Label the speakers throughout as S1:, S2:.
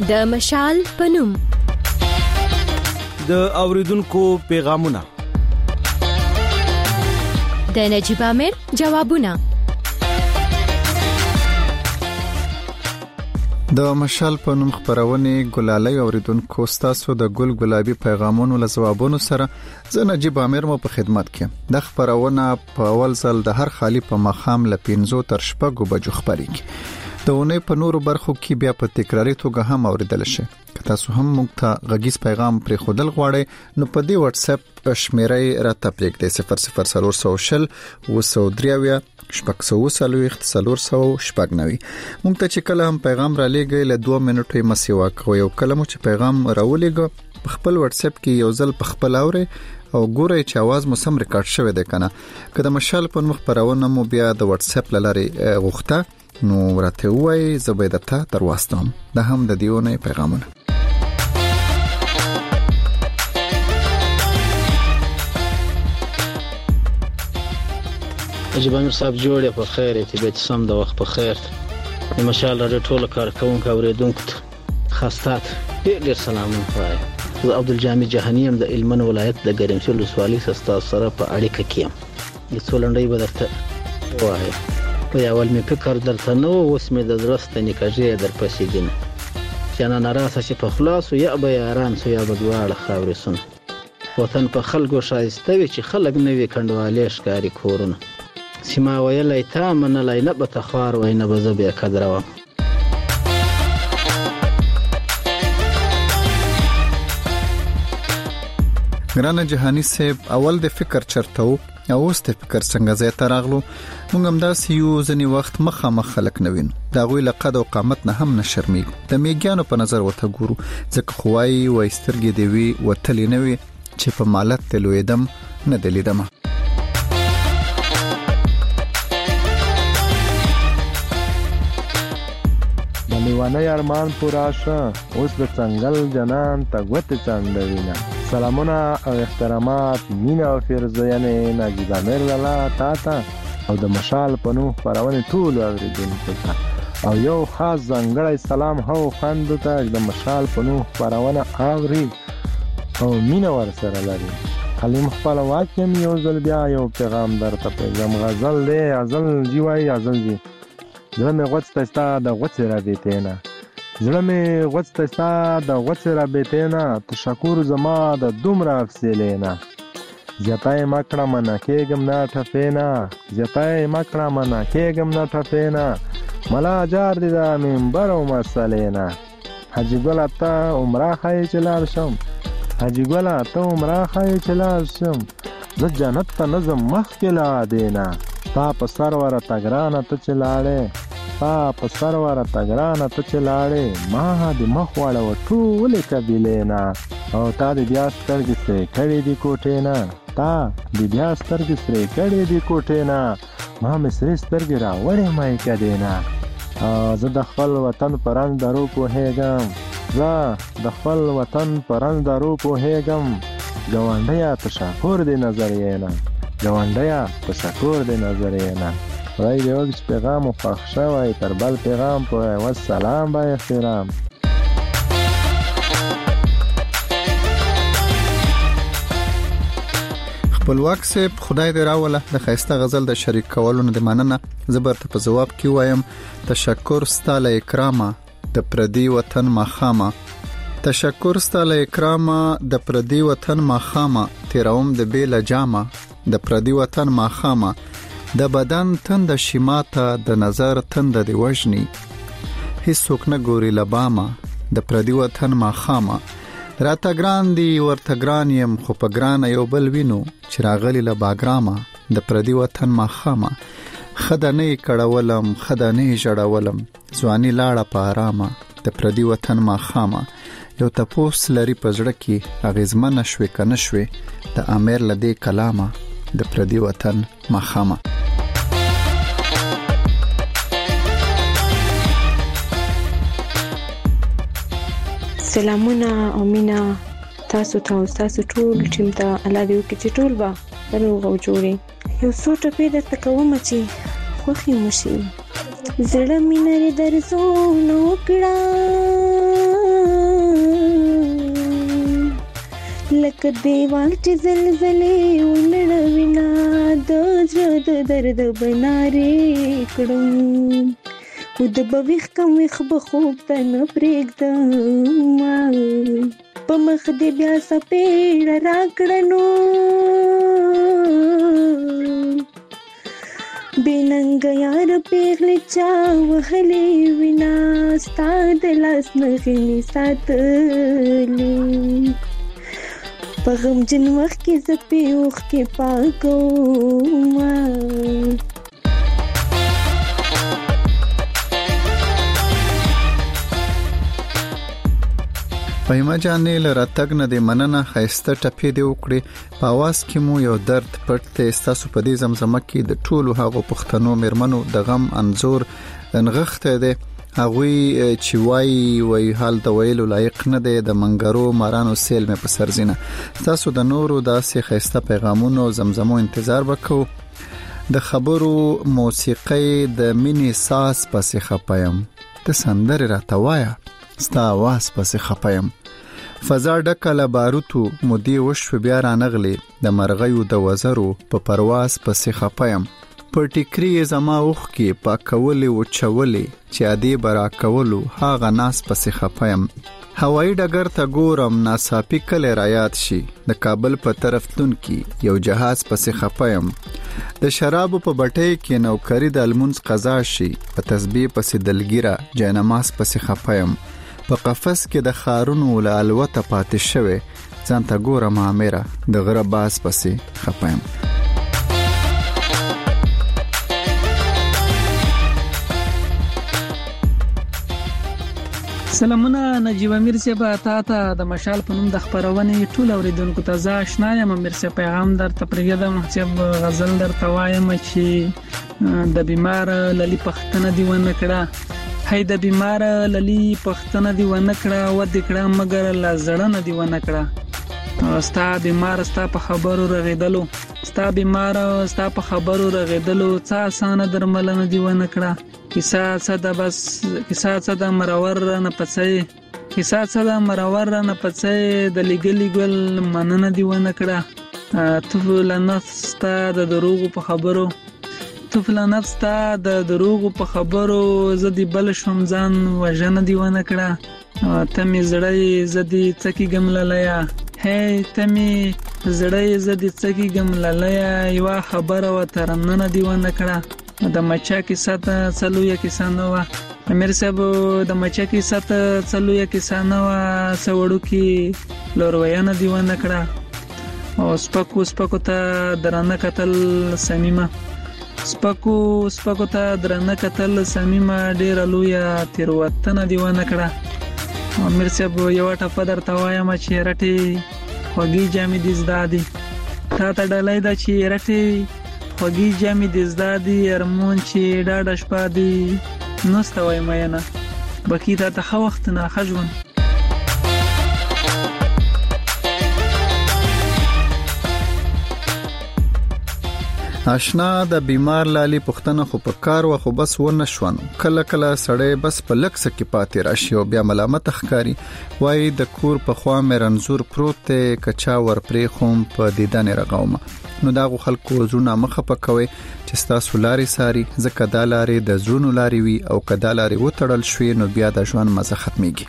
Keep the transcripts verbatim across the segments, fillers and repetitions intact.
S1: د مشال پنوم
S2: د اوریدونکو پیغامونه
S1: د نجيب امیر جوابونه
S3: د مشال پنوم خبرونه ګلالي اوریدونکو تاسو د ګل ګلابي پیغامونو له جوابونو سره زه نجيب امیر مو په خدمت کې د خبرونه په اول ځل د هر خالي په مخام ل پنځو تر شپږو بجو خبري د اونۍ په نورو برخو کې بیا په تکراري توګه هم اوریدل شي که تاسو هم موږ ته غږیز پیغام پر خودل غواړئ نو په دې واتس اپ شمیرې راته پریږدئ صفر صفر صفر سوشل وسودریاویا شپږ سوه سلويخت سلور سو شپږ نوي موږ ته چې کله هم پیغام را لېږئ له دوه منټو مسیوا کوي او کله مو چې پیغام راولېږو په خپل واتس اپ کې یو ځل په خپل اوري او ګورئ چې आवाज مو سم ریکارډ شوی دی کنه که د مشال په مخ پرونه مو بیا د واتس اپ لاري غوښته نو راته وای زبیدته درواستم ده هم د دیونه پیغامونه
S4: نجيب امیر صاحب جوړه په خیر ته به سم د وخت په خیر د مشال راډیو ټول کارکونکو اوریدونکو خاصات ډېر سلامونه وای زه عبدالجامع جهانیم د علمن ولایت د ګرمسیر ولسوالۍ سستا سره په اړیکه کې یم د څولندۍ به درته وای په اول می فکر درته نو اوس می د درسته نکاجې در پسې دین چې انا ناراسه چې په خلاص یا به یاران سو یا به دواړه خاورې سن وطن په خلکو شایسته وي چې خلک نوې کندوالې ښکاری کورونه سیما ویلای تا منلای نه به تخوار وای نه به زه بیا قدروم
S3: ګرانه جهانی صاحب اول د فکر چرته او اوس د فکر څنګه زه تراغلو موږ هم دا سيو ځنی وخت مخه مخ خلک نوین دا غوي لقد او قامت نه هم نشرمي د میګانو په نظر وته ګورو ځکه خوای و استرګې دی وی وتلې نوي چې په مالت تلویدم نه دلیدم
S5: لیوانه ارمان پوراشه اوس د څنګل جنان تګوت چاندوینا سلامونه او احترامات مینا او فرزینه نجيب امیر لاله تاته او د مشال پنو پرونه ټول اوریدونکو ته او یو خاص ځانګړی سلام هو خوند ته د مشال پنو پرونه اوري او مینا ور سره لري کلم خپل واکم یو ځل بیا یو پیغام درته پیغام غزل دی غزل جیوای غزل دی زړه مې غوڅ تستا د غوڅ را بیتینا زړه مې غوڅ تستا د غوڅ را بیتینا تشکر زما د دومره افسلینا زپای مکړه منا کېګم نه ټفینا زپای مکړه منا کېګم نه ټفینا ملا جار دي د منبر او مسلینا حجی ګل اته عمره خای چلار شم حجی ګل اته عمره خای چلار شم زه جنت ته نظم مخ کې لا دینا تا په سرور تګرانه ته چلاړې تا په سرور تګرانه ته چلاړې ما دې مخ واړه ټول قبیلینا او تا دې بیا سترګې سره کړې دي کوټې نه تا دې بیا سترګې سره کړې دي کوټې نه ما مې سره سترګې را وړې مې کړې نه زه د خپل وطن پران درو په هېګم زه د خپل وطن پران درو په هېګم ګوانډیا تشکر دې نظر یې نه ګوانډیا تشکر دې نظر یې نه خدای دې وکړي چې پیغام مو خوښ شوی تر بل پیغام پورې والسلام با احترام
S3: خپلواک صاحب خدای دې راوله د خیسته غزل د شریک کولو نه د مننه زبر ته په جواب کې وایم تشکر ستاله اکرامه د پردي وطن ماخامه تشکر ستاله اکرامه د پردي وطن ماخامه تیروم د بیل جامه د پردي وطن ماخامه د بدن تند شیماته د نظر تند دی وژني هیڅوک نه ګوري لبامه د پردي وطن ماخامه راته ګران دی ورته ګران یم خو په ګران یو بل وینو چې راغلی له باګرامه د پردي وطن ماخامه خدانه کړهولم خدانه جړولم ځواني لاړه په آرامه د پردي وطن ماخامه یو تپوس لري پزړه کې اغیزمن شوي کنه شوي د امیر لدی کلامه د پردي وطن ماخامه
S6: سلامونه او مینا تاسو ته او تاسو ټول ټیم ته الله دې وکړي چې ټول با روغ او جوړي یو څو ټپې درته کوم چې خوښي مو شي زړه مې نری درځو نو کړه لکه دیوال چې زلزلې ولړوینا د زړه د درد بنارې کړم او د بویخ کم ویخ به خوب ته نه پرېږدم په مخ دې بیا سپېړه راکړنو بېننګ یار پېغلې چا وهلې وینا ستا د لاس نښې مې ساتلې په غمجن وخت کې زه پې اوښکې پاکوم
S3: فهیمه جانې له راتګ نه دې مننه. ښایسته ټپې دې وکړې. په اواز کې مو یو درد پټ دی. ستاسو په دې زمزمه کې د ټولو هغو پښتنو میرمنو د غم انځور نغښتی دی. هغوی چې وایي وایي حال د ویلو لایق نه دی، د منګرو مارانو سیل مې په سر ځینه. ستاسو د نورو داسې ښایسته پیغامونو زمزمو انتظار وکړو. د خبرو موسیقۍ د مینې ساز پسې خپایم، ته سندرې راته وایه ستا आवाज پسې خپایم. فضا ډکه له باروتو مودې وشوې بیا رانغلې، د مرغیو د وزرو په پرواز پسې خپایم. پر ټیکري زما اوښکې پاکولې وچولې چې عادي برا کولو هغه ناس پسې خپایم. هوایي ډګر ته ګورم ناڅاپي کله را یاد شي، د کابل په طرف تون کې یو جهاز پسې خپایم. د شرابو په بټۍ کې نوکری د المونز قضا شي، په تسبیح پسې دلګیره جینماز پسې خپایم. په قفس کې د خارونو له الوته پاتې شوه ځان ته ګورم اميره د غره باز پسې خپایم.
S7: سلامونه نجیب امیر صاحب، تا ته د مشال په نوم د خبرونې ټول اوریدونکو ته زه آشنا یم. امیر صاحب پیغام درته پرېږدم چې غزل درته وایم چې د بیمار للی پښتنه دی ونه کړه، هی د بیمار للی پښتنه دی ونه کړه و د کړه مگر لا زړه دی ونه کړه. ستا بیمار ستا په خبرو رغیدلو، ستا بیمار ستا په خبرو رغیدلو څه اسانه درملنه دی ونه کړه. کیسه صدا بس کیسه صدا مرور نه پڅې کیسه صدا مرور نه پڅې د لګلی ګل مننه دی ونه کړه. تو له نفس تا د دروغ په خبرو تو له نفس تا د دروغ په خبرو زدي بل شوم ځان وژنه دی ونه کړه. ته می زړې زدي څکی ګمللیا، هی ته می زړې زدي څکی ګمللیا، یو خبره و ترننه دی ونه کړه. د مچا کې ساته څلویا کې سانوا امیر صاحب، د مچا کې ساته څلویا کې سانوا سوړو کې لورویانه دی ونه کړه. او سپکو سپکو ته درنه قتل سمیمه سپکو سپکو ته درنه قتل سمیمه ډیر لویا تیروتنه دی ونه کړه. امیر صاحب یو ټپ درته وایم چې رټي خوږی جامې دې زدادي، تا ته ډلای دا چې رټي خوږی جامې دې زدادي، ارمون چې ډاډه شپه دی نوستوي مینه بکی تا ته خو وخت نه خجون.
S3: آشنا د بیمار لالي پښتنه خو په کار و خو بس ونه شوانو، کله کله سړی بس په لکس کې پاتې راشي او بیا ملامت ښکاری وای د کور په خوا مې رنزور پروت ته کچا ور پرې خوم په دیدن رغومه. نو داغو خلکو زونه مخه پکوي چې تاسو لاري ساري زکه د لاري د زونو لاري وي او کدا لاري وټړل شوي نو بیا د ژوند مزه ختميږي.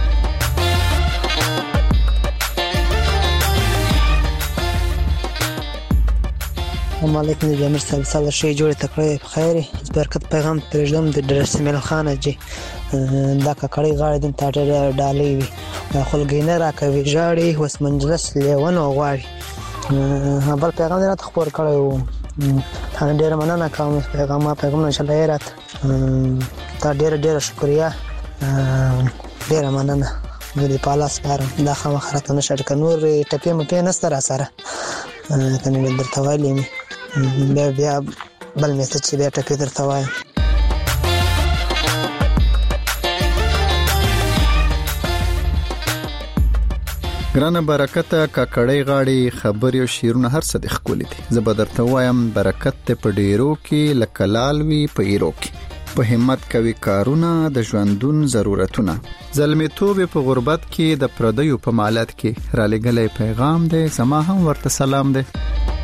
S8: السلام علیکم د جمیر صاحب، سال شي جوړ تکړه په خیر برکت پیغام پرېږدم د درسمل خان جی دا کړي غاړه د تاټه ډالې وي خلګینه راکوي جاړي وس منجلس لیونه غواړي. بل پیغام راته خبر کړو ته ډیر مننه کوم پیغام پیغام ان شاء الله راته تا ډیر ډیر شکریا ډیر مننه د پالاس پارم دا خامخرته نشر کنور ټپې مې نستر سره کنه درته وایلی بیا بیا بل میسج چې بیا ټپې درته وایم.
S3: ګرانه برکته کاکړی غاړي خبري او شیرونه هر څه د خولې دي. زه به درته وایم برکت ته په ډیرو کې لکلال وی په ایرو کې. په همت کوي کارونه د ژوندون ضرورتونه. زلمیتوب په غربت کې د پردیو په مالت کې را لګلې پیغام دی، زما هم ورته سلام دی.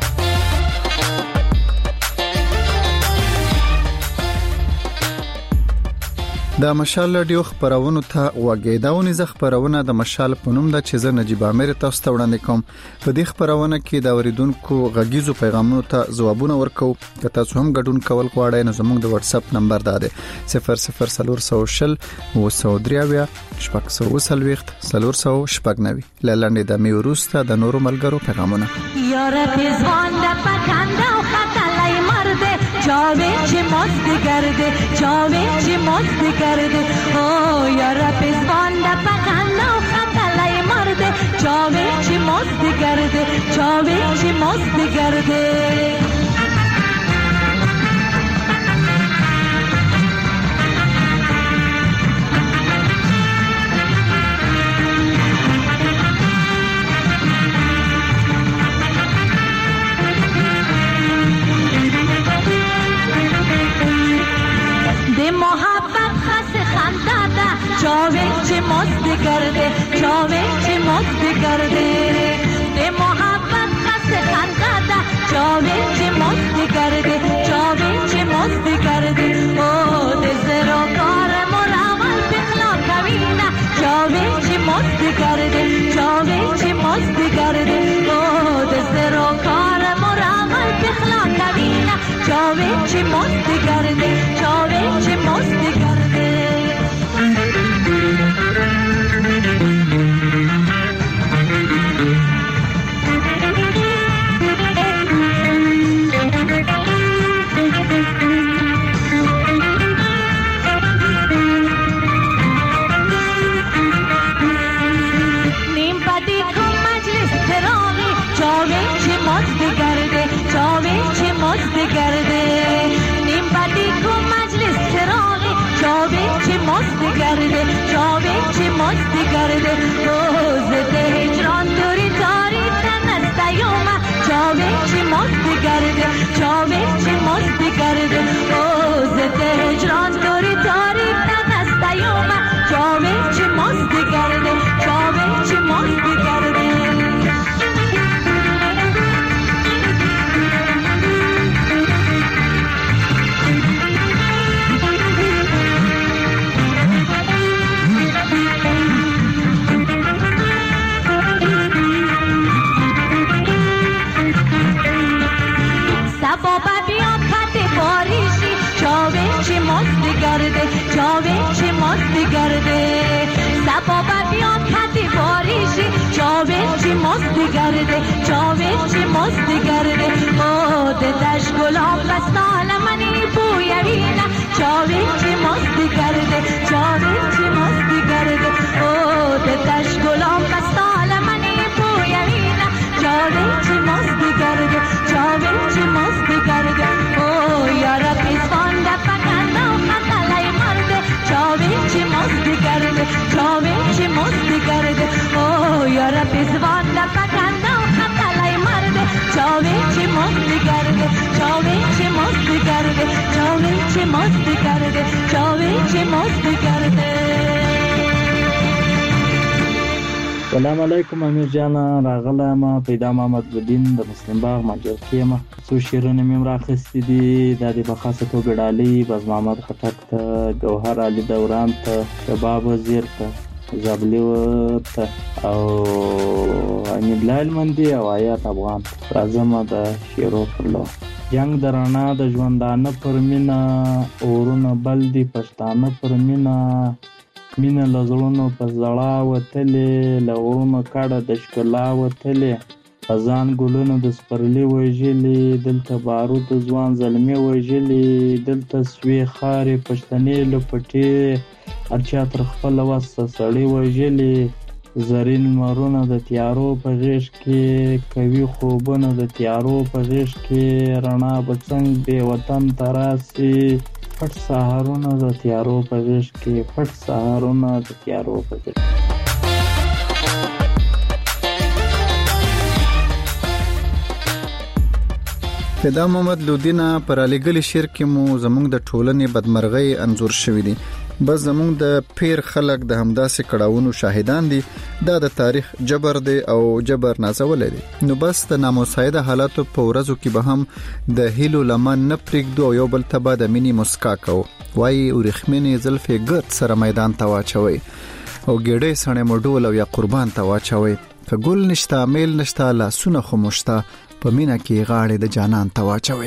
S3: د مشال رادیو خبرونو ته وګیداونې ز خبرونه د مشال په نوم د چې زه نجیب امیر تاسو ته وړاندې کوم. په دې خبرونه کې د اوریدونکو غږیزو پیغامونو ته ځوابونه ورکو. که تاسو هم ګډون کول غواړئ نو زموږ د واتس اپ نمبر دا دی صفر صفر صفر صفر و صفر دریا شپږ سوه وسلويخت صفر صفر شپږ نوي. لاندې د میوروسته د نورو ملګرو پیغامونه.
S9: یار پیزوان د پکاندا او خطلای مرده جاوی چه مست گرده جاوی چه مست گرده او یار پیزوان د پکاندا او خطلای مرده جاوی چه مست گرده جاوی چه مست گرده. جاوی چه مست کرده جاوی چه مست کرده به محبت قصد خنده جاوی چه مست کرده جاوی چه مست کرده او دزر و کار مراول بخلا کوینا جاوی چه مست کرده جاوی چه مست کرده او دزر و کار مراول بخلا کوینا جاوی چه مست کرده جاوی چه مست کرده.
S10: سلام علیکم امیر جان، راغله ما پیدا محمد ګلدین د مسلم باغ ماجرکې ما څو شیرونه مې راخستې دي. دا د بخاصه توګه ډالۍ باز محمد خټک ته، جوهر علي دوران ته، شباب وزیر ته، زابلی ته او امید لال مندي او آیات افغان. راځم د شیرو پر لور. جنگ د رڼا د ژوندانه پر مینا اورونه بل دي پښتانه پر مینا مینه لزړونو په زړه وتلې لورونو کډه د ښکلا وتلې خزان ګلونو د سپرلي وژلې دلته بارود ځوان زلمي وژلې دلته سوي خارې پښتنې لپټې هرچا تر خپل وسه سړی وژلې زرین مرونه د تیارو په غیږ کې کوي خوبونه د تیارو په غیږ کې رڼا به څنګه بې وطن ته راسي پټ سهارونه د تیارو په غیږ کې پټ سهارونه د تیارو په غیږ کې.
S3: فدا محمد لودینا پر علیګلی شعر کې مو زموږ د ټولنې بدمرغۍ انزور شوی دی. بس زموږ د پیر خلک د همداسې کړهونو شاهدان دي. دا د تاریخ جبر دی او جبر نازول دی. نو بس د نامساعده حالاتو په ورځو کې به هم د هیلو لمن نه پرېږدو او یو بل ته به د مینې مسکا کوو. وایي ورېښمینې زلفې ګرد سره میدان ته واچوئ او ګېډۍ سڼې مو ډول او یا قربان ته واچوئ. که ګل نشته میل نشته لاسونه خو مو شته په مینه کې غاړې د جانان ته واچوئ.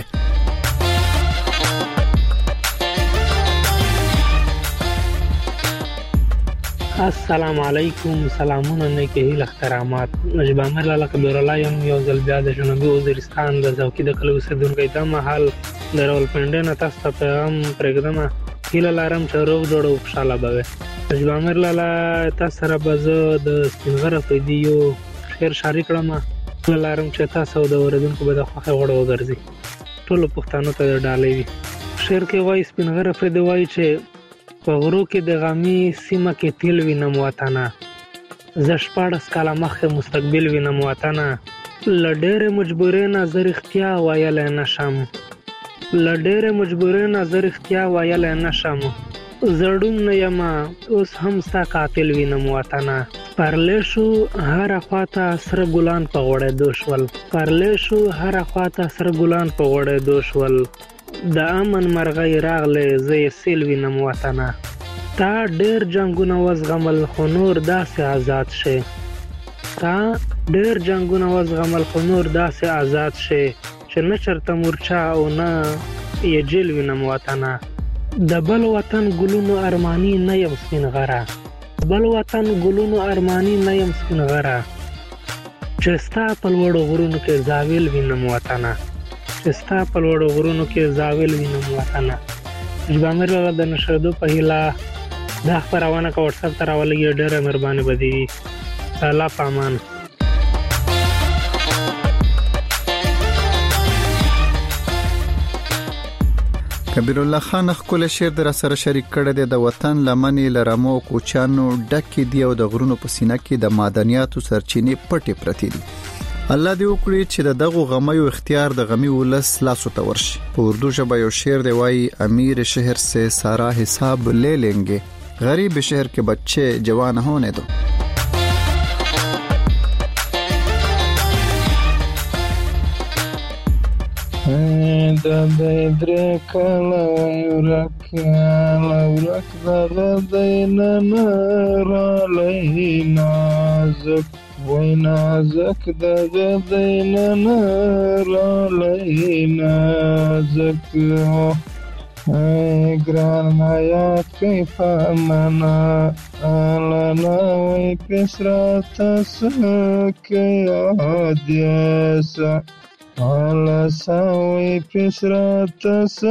S11: السلام علیکم، سلامونه نیکه هیله احترامات. نجیب عامر لاله کبیر الله یم یو ځل بیا د جنوبي وزیرستان د ذوقي د کلي اوسېدونکی د مهال د راولپنډۍ نه تاسو ته پیغام پرېږدم. هیله لرم چې روغ جوړ او خوشحاله به وئ. نجیب عامر لاله تاسو سره به زه د سپین غره فیدي یو شعر شریک کړم. هیله لرم چې تاسو د اورېدونکو به د خوښۍ وړ وګرځي. ټولو پښتنو ته د ډالۍ وي. شعر کې وایي سپین غره فیدي وایي چې په غرو کې د غامي سیمه کې تیل وینم وطنه، زه شپاړس کاله مخکې مستقبل وینم وطنه، له ډېرې مجبورۍ نه زه رښتیا ویلی نه شم، له ډېرې مجبورۍ نه زه رښتیا ویلی نه شم، زړون نه یم اوس هم ستا قاتل وینم وطنه، پرلی شو هره خواته سره ګلان په غوړېدو شول، پرلی شو هره خواته سره ګلان په غوړېدو شول، د امن مرغۍ راغلی زه یې سیل وینم وطنه، تا ډېر جنګونه وزغمل خو نور داسې آزاد شي، تا ډېر جنګونه وزغمل خو نور داسې آزاد شي چې نه چرته مورچا او نه یې جیل وینم وطنه، د بل وطن ګلونو ارماني نه یم سپین غره، بل وطن ګلونو ارماني نه یم سپین غره، چې ستا په لوړو غرونو کې زاویل وینم وطنه، چې ستا په لوړو غرونو کې زاویل وینم وطنه. نجیب عامر لاله د نشریدو په هیله دا خپرونه که وټساپ ته راولګي ډېره مهرباني به دې وي. الله په امان.
S3: کبیر الله خان خپل شعر در سره شریک کړی دی. د وطن لمنې لرمو کوچانو ډکې دی او د غرونو په سینه کې د معدنیاتو سرچینې پټې پرتې دي. الله دې وکړي چې د دغه غمیو اختیار د غمی ولس لاسو ته ورشي. په اردو ژبه یو شعر دی وایي امیر شهر سے سارا حساب لے لیں گے غریب شهر کے بچے جوان ہونے دو.
S12: د دې درې کاله ورک ورک دغه دینه رالی نازک وای نازک دغه دینه رالی نازک ګران حیات کیف منا الانا وای پسرات سکه یادیسا ala sawi pisrata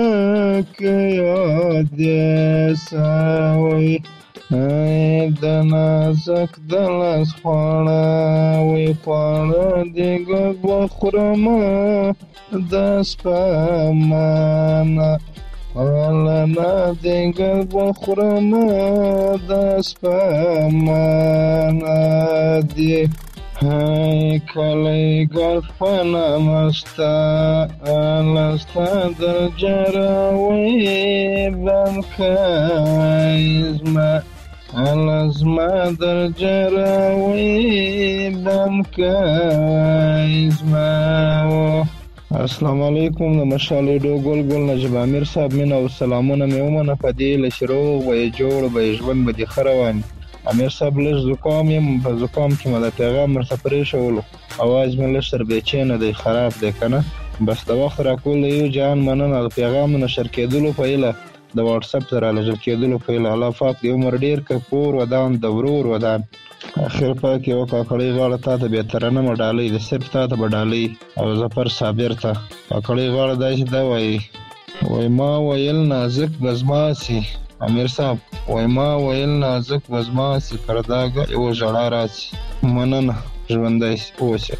S12: sakya sawi ay danazak dalas khwana wi khwana diga bakhrama daspamana ala na diga bakhrama daspamana di hai kalai galfana masta alasta dar jarawi bankaizma alazma dar jarawi bankaizma. السلام علیکم. د مشالې ډو ګل ګل نجیب عامر صاحب مینا او سلامونه مې ومنه په دې لشروغ وې جوړ به ژوند به دي خروان. امیر صاحب لږ زکام یم، په زکام کې مې د پیغام مرته پرې شولو اواز مې لږ سر بېچینه دی، خراب دی که نه. بس د وخت راکول د یو جهان مننه د پیغام نشر کېدلو په هیله د واټساپ ته رالېږل کېدلو په هیله. الله پاک د عمر ډېر که کور ودان د ورور ودان. اخر پاک یو کاکړۍ غاړه تا ته بېترنه مه ډالۍ د صرف تا ته به ډالۍ او ظفر صابر ته. کاکړۍ غاړه داسې دا وایي وای ما ویل نازک به زما سي امیر صاحب وای ما ویل نازک به زما سي پرداګه یوه ژړا راسي. مننه، ژوندی اوسئ.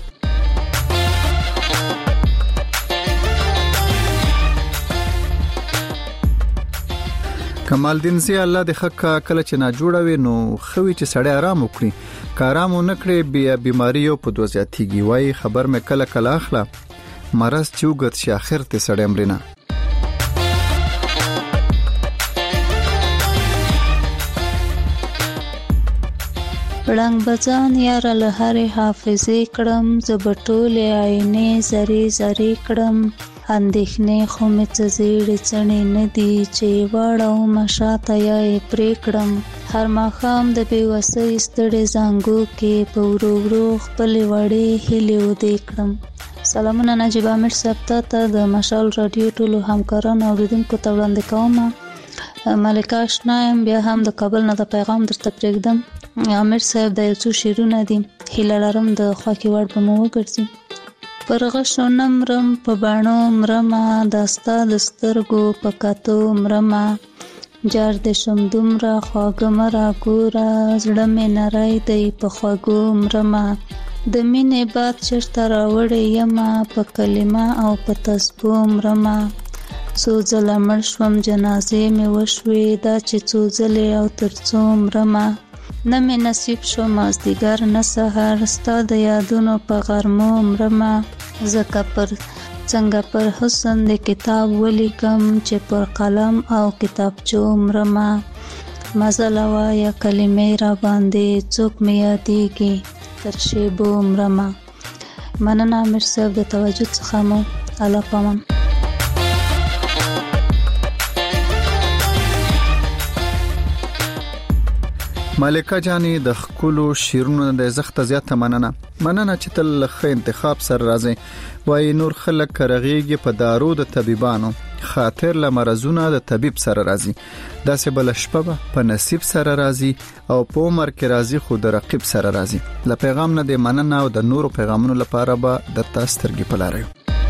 S3: کمال دین زی الله د حق کله چې نه جوړوي نو خوي چې سړی آرام وکړي، که آرام ونه کړي بیا بیماری یو په دوه زیاتیږي. وای خبر مې کله کله اخلا مرض چې وګت شي اخر ته سړی مرینه.
S6: رنگ بزان یاره له هرې حافظې کړم، زه به ټولې آینې زرې زرې کړم. اندېښنې خو مې څه زیړې څڼې نه دي چې واړومه شاته یا یې پرې کړم. هر ماښام د بېوسۍ ستړې زانګو کې په ورو ورو خپلې وړې هیلې ودې کړم. سلامونه نجیب امیر صاحب ته ته د مشال راډیو ټولو همکارانو اورېدونکو ته وړاندې کومه. ملکه اشنا یم، بیا هم د کابل نه د پیغام درته پرېږدم. امیر صاحب د یو څو شعرونه دي، هیله لرم د خوښې وړ به مو وګرځي. پر غشو نه مرم په باڼو مرمه، دا ستا د سترګو په کتو مرمه. جار دې شم دومره خواږه مه راګوره، زړه مې نری دی په خوږو مرمه. د مینې باد چېرته راوړې یمه، په کلمه او په تسبو مرمه. څو ځله مړ شوم جنازې مې وشوې، دا چې څو ځلې او تر څو مرمه. نه مې نصیب شو مازدیګر نه سحر، ستا د یادونو په غرمو مرمه. ځکه پر څنګه پر حسن د کتاب ولیکم، چې پر قلم او کتابچو مرمه. مزله وایه کلمې را باندې، څوک مې یادېږي تر شیبو مرمه. مننه امیر صاحب د توجه څخه مو الله پامان.
S3: ملکه جانې د خپلو شیرونو د زخت زیاته مننه مننه چې تل ښه انتخاب سره راځي. وای نور خلک کرغېږي په دارو د طبيبانو، خاطر له مرزونه د طبيب سره راځي. داسې بل شپه په نصیب سره راځي او په عمر کې راځي خو د رقیب سره راځي. له پیغام نه د مننه او د نورو پیغامونو لپاره به د تاسو ترګي پلاره.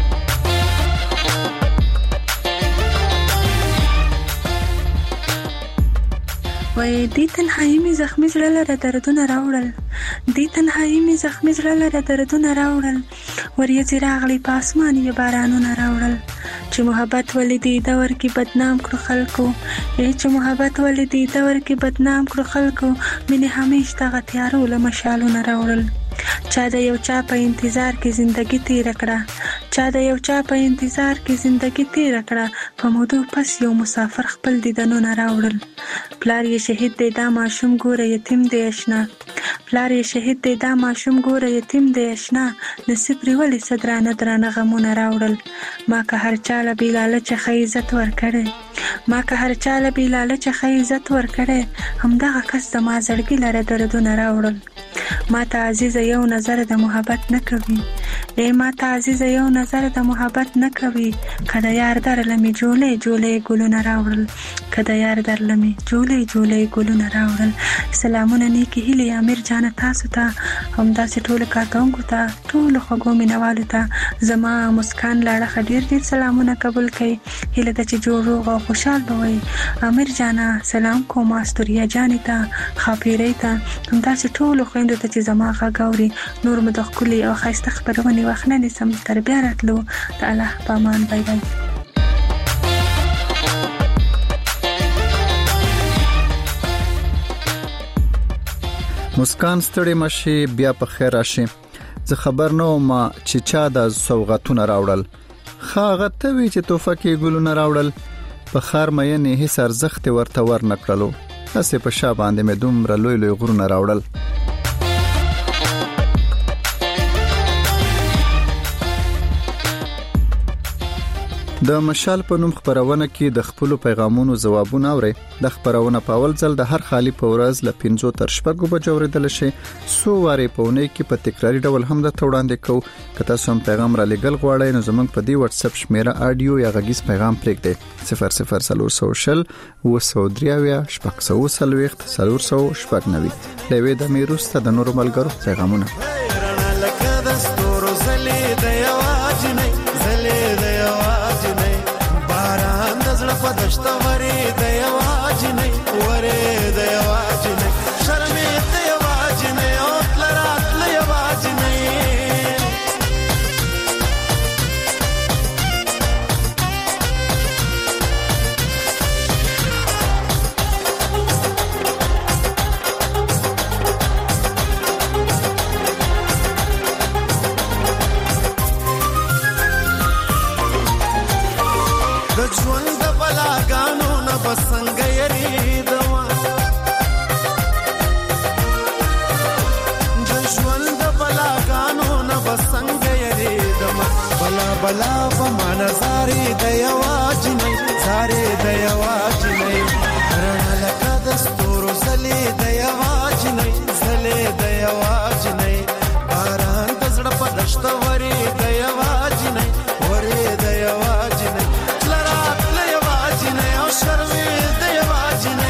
S13: وای دی تنهایی می زخمی زړه لره دردونه راوړل، دی تنهایی می زخمی زړه لره دردونه راوړل. وریځې راغلي په اسمان یې بارانونه راوړل. چې محبت ولیدي دور کې بدنام کړو خلکو، ای چې محبت ولیدي دور کې بدنام کړو خلکو. مینه همیش دغه تیارو له مشالونه راوړل. چا د یو چا په انتظار کې زندگی تیر کړه، چا د یو چا په انتظار کې زندگی تیر کړه. په مودو پس یو مسافر خپل دیدنونه راوړل. پلار یې شهید دی دا ماشوم ګوره یتیم دی اشنا، پلار یې شهید دی دا ماشوم ګوره یتیم دی اشنا. نصیب ری ولې صدرانه درانه غمونه راوړل. ما که هر چاله بې لالچه ښه عزت ورکړی، ما که هر چاله بې لالچه ښه عزت ورکړی. همدغه کس زما زړګي لره دردونه راوړل. ما ته عزیزه یو نظر د محبت نه کوي، ای ما ته عزیزه یو نظر د محبت نه کوي. که د یار در لمې جولې جولې ګلونه راوړل، که د یار در لمې جولې جولې ګلونه راوړل. سلامونه نیکی هیلې امیر جان تاسو ته، همداسې ټولو کارکوونکو ته، ټولو خوږو مینوالو ته زما مسکان لاړه ډېر ډېر سلامونه قبول کړئ. هیله ده چې جوړ روغ او خوشحال به وئ. امیر جانا سلام کوم استوریا جانې ته، خاپیرۍ ته، همداسې ټولو خویندو ته چې زما غږ اوري. نور مو د ښکلي او ښایسته خپرونې وخت نه نیسم، تر بیا راتلو د الله په امان. بای بای.
S3: مسکان ستړي مشي بیا په خیر راشي. زه خبر نه وم چې چا د سوغاتونه راوړل، خاغه ته وی چې توفه کې ګلونه راوړل. په خار مې نه هیڅ ارزښت ورته ور نکړلو، اسې په شا باندې مې دومره لوی لوی غرونه راوړل. د مشال په نوم خبرونه کې د خپل پیغامونو ځوابونه اوري. د خبرونه په اول ځل د هر خالی په ورځ ل پنځو تر شپږو بجو ورېدل شي. سو واره په ونې کې په تکراری ډول هم د توړاندې کو. کته سم پیغام را لګل غواړئ نو زمونږ په دی واتس اپ شمیره اډیو یا غږیز پیغام پرېږدئ صفر صفر سوشل و سودریاویا شپږ سو سلويخت سلور سو شپږ نوي. لوي د میروسته د نورو ملګرو پیغامونه
S14: پدشت وری د یواج نه وری د یواج نه شرمې د یواج نه او تلرات ل یواج نه بلا په معنا زارې د یواجنې زارې د یواجنې رڼا لکه د ستورو زلې د یواجنې زلې د یواجنې باران د زړه په دشت ورې د یواجنې ورې د یواجنې لرات د یواجنې او شرمې د یواجنې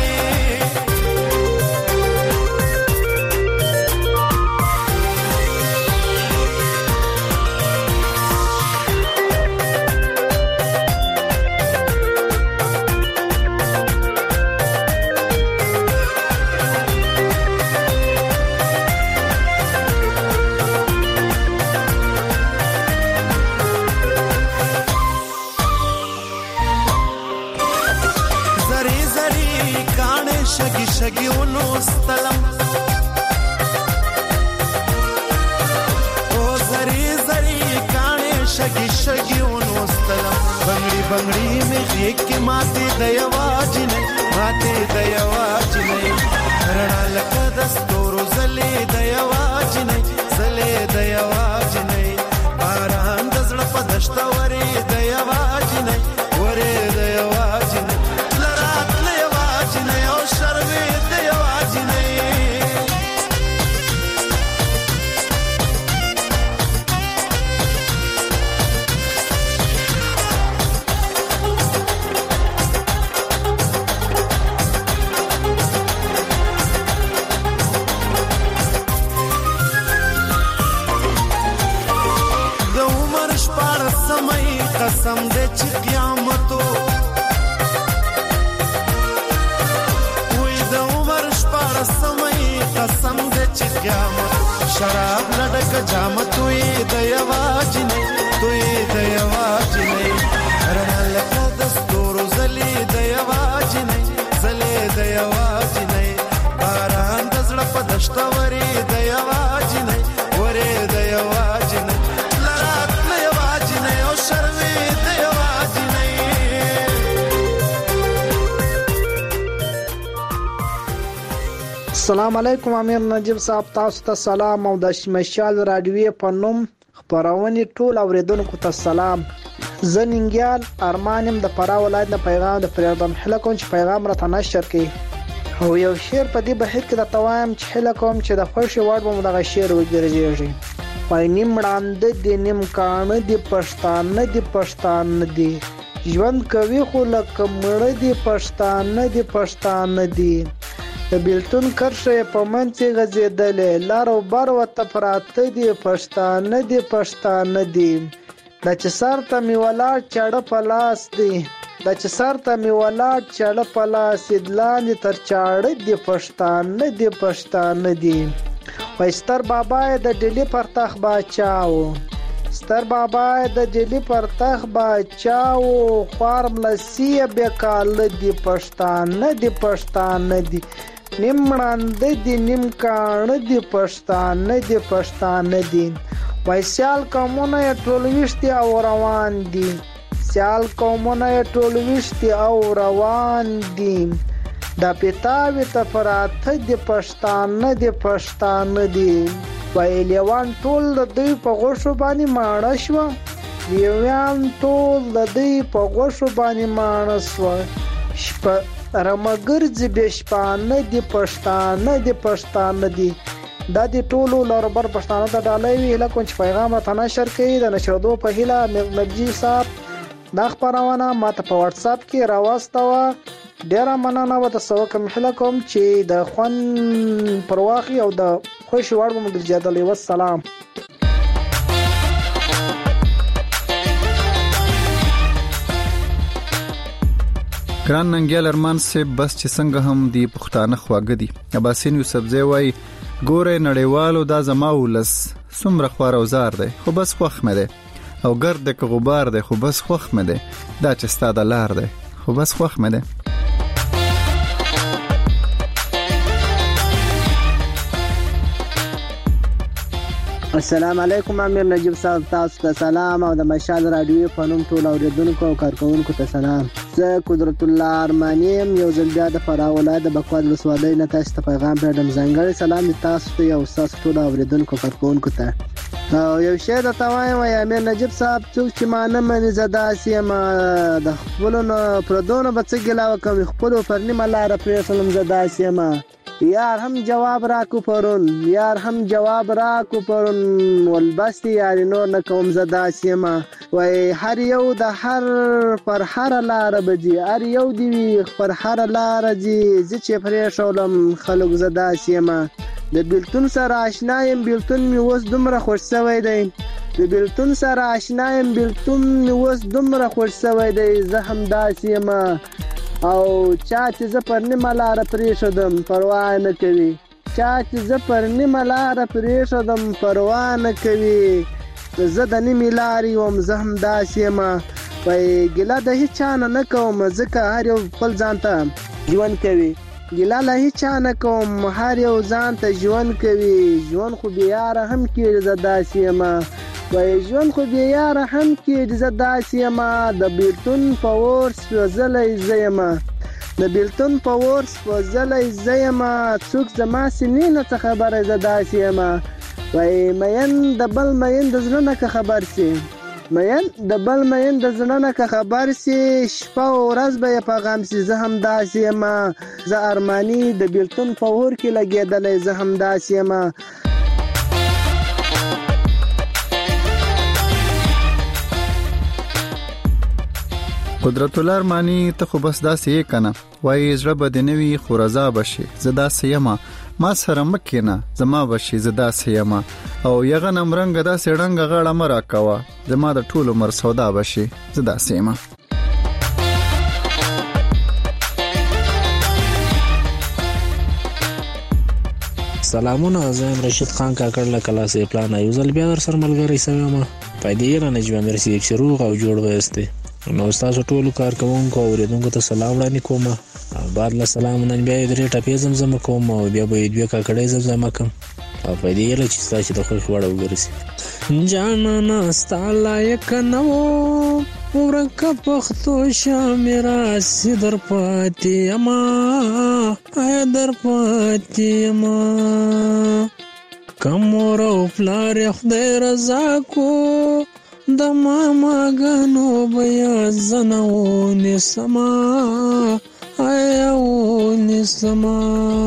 S14: شګي شګي ونوستلم او زری زری کانه شګي شګي ونوستلم بنگړي بنگړي مې غېږ کې ماته د یواجنې ماته د یواجنې رڼا لکه د ستورو زلې د یواجنې زلې د یواجنې باران د زړه په دشت ورې د یواجنې ورې د یواجنې قسم دې چې قیامتو وې د عمر شپاره سمې قسم دې چې قیامت شراب لډک جامت وې د یواجنې دوی د یواجنې رڼا لکه د ستورو زلې د یواجنې زلې د یواجنې باران د زړه په دشت ورې د یواجنې ورې د یواجنې لرات د یواجنې او شرمې
S15: السلام علیکم. امیر نجیب صاحب تاسو ته سلام او د مشال رادیوي په نوم خبرونه ټول اوریدونکو ته سلام. زه ننګیال ارمانم د فراه ولایت نه پیغام د پریردم هله کوم چې پیغام راته نشر کړي او یو شعر په دې بهیر کې د توایم چې هله کوم چې د خوشي وړ به دغه شعر وګرځي. پای نیم وړاند دي نیم کان دي پښتان دي پښتان دي ژوند کوي خو لکه مړ دي پښتان دي پښتان دي د بیلتون کرښه په منځ غځېدلې لار او بر وته پراته دي پښتان دي پښتان دي د چې سر ته می ولاړ چاړه په لاس دي د چې سر ته می ولاړ چاړه په لاس دلاندې تر چاړه دي پښتان دي پښتان دي. وایستر بابا د ډیلی پر تخ باچاو ستر بابا د ډیلی پر تخ باچاو خوارم لسی به کال دي پښتان دي پښتان دي نیم وړاند دي نیم کان دي پښتان دي پښتان دي. وای سیال کومونه ټولويشتي او روان دي سیال کومونه ټولويشتي او روان دي دا پتاوي ته پراته دي پښتان دي پښتان دي. وای لیوان ټول د دوی په غوښو باندې ماړه شو لیوان ټول د دوی په غوښو باندې ماړه شو شپه رمګرځي بشپانه دي پښتانه دي پښتانه دي. دا دي ټولو لربر پښتانه ته ډالۍ وی له کوم پیغام ته نشر کړي د نشردو په هیله نجیب صاحب دا خبرونه ماته په واتس اپ کې راوستوه. ډیره مننه و تاسو کوم هیله کوم چې د خوان پرواخي او د خوشي وړ مو ګرځیدلې. والسلام.
S3: ګران ننګیال ارمان سے بس چې څنګه هم دی پښتانه خواږه دي. اباسین یوسف زوی وای ګوره نړیوالو دا زما ولس څومره خوار او زار دی خو بس خوخ مې دی او ګرد کې غبار دی خو بس خوخ مې دی دا چې ستاده لار دی خو بس خوخ مې دی.
S16: السلام علیکم. امیر نجیب صاحب تاسو ته سلام او د مشال رادیو په نوم ټول اوریدونکو او کارکونکو ته سلام. زه قدرت الله ارمانی یو ځل بیا د فراه ولایت د بکواد ولسوالۍ نه تاسو ته پیغام پرېږدم. ځانګړی سلام دي تاسو ته او تاسو ټول اوریدونکو او کارکونکو ته. او یو شی درته وایم امیر نجیب صاحب څوک چې ما نه مني زه داسې یم د خپلو نه پردو نه به څه ګیله وکړم خپلو پر نیمه لاره پرېښودم زه داسې یم یار هم جواب راکو پرون یار هم جواب راکو پرون ولبستې یاري نور نه کوم زه داسې یم وای هر یو د هر پر هره لاره به ځي هر یو دې وي پر هره لاره ځي زه چې پرېښودم خلک زه داسې یم د بیلتون سره آشنا یم بیلتون مې اوس دومره خوښ شوی دی د بیلتون سره آشنا یم بیلتون مې اوس دومره خوښ شوی دی زه هم داسې یم او چا چې زه پر نیمه لاره پرېښودم پروا نه کوي چا چې زه پر نیمه لاره پرېښودم پروا نه کوي زه د نیمې لارې وم زه هم داسې یم وایي ګیله د هېچ چا نه نه کوم ځکه هر یو خپل ځان ته ژوند کوي ګیله له هېچ چا نه کوم هر یو ځان ته ژوند کوي ژوند خو بې یاره هم کېږي زه داسې یم وایي ژوند خو بې یاره هم کېږي زه داسې یم د بیلتون په اور سوځلی زه یم د بیلتون په اور سوځلی زه یم څوک زما سینې نه څه خبره زه داسې یم وایي مین د بل مین د زړه نه که خبر سي مین د بل مین د زړه نه که خبر سي شپه او ورځ به یې په غم سي زه هم داسې یم زه ارماني د بیلتون په اور کې لګېدلی زه هم داسې یم
S3: قدرت الله ارمانی ته خو بس داسې یې کنه وایي زړه به دې نه وي خو رضا به شي زه داسې یم ما سره مه کښېنه زما به شي زه داسې یم او یغنم رنګه داسې ړنګه غاړه مه راکوه زما د ټول عمر سودا به شي زه داسې یم
S17: سلامونه زه یم رشید خان کاکړ له کلاسې پلانه یو ځل بیا در سره ملګری سوی یم پیدې یې رانه جوه مرسي چې روغ او جوړ ویستې نو ستاسو ټولو کارکوونکو او اورېدونکو ته سلام وړاندې کوم بعد له سلام نن بیا یې درې ټپې زمزمه کوم او بیا به یې دوې کاکړۍ زمزمه کوم او پیدې یې چې ستاسو د خوښې وړ وګرځي جانانه ستا لایقه نه وم ورکه پښتو شمې راسې در پاتې یمه آیا در پاتې یمه که مور او پلار یې خدای رضا کو د ماماګانو بیا زنه ونیسمه آیا ونیسمه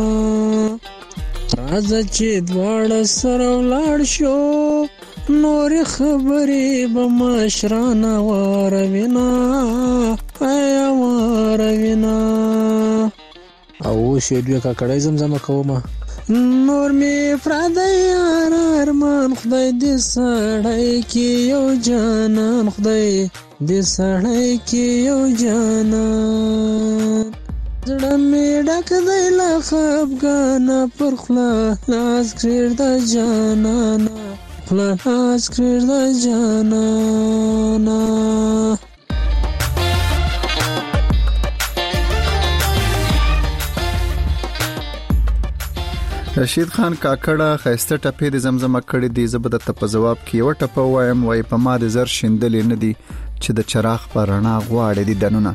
S17: راځه چې دواړه سره ولاړ شو نورې خبرې به مشرانه واروینه آیا واروینه او اوس یې دوې کاکړۍ زمزمه کومه نور می پردی یار ارمان خدای دې سړی کې یو جانان خدای دې سړی کې یو جانان زړه می ډک دی له خفګانه پر خوله لاس کړېږده جانانه خوله لاس کړېږده جانانه
S3: رشید خان کاکړه خسته ټپې د زمزمه کړې دي زه به د په جواب کې یو ټپه وایم وای په ما د زر شیندلې نه دي چې د چراغ پر رڼا غواړي دي دنونه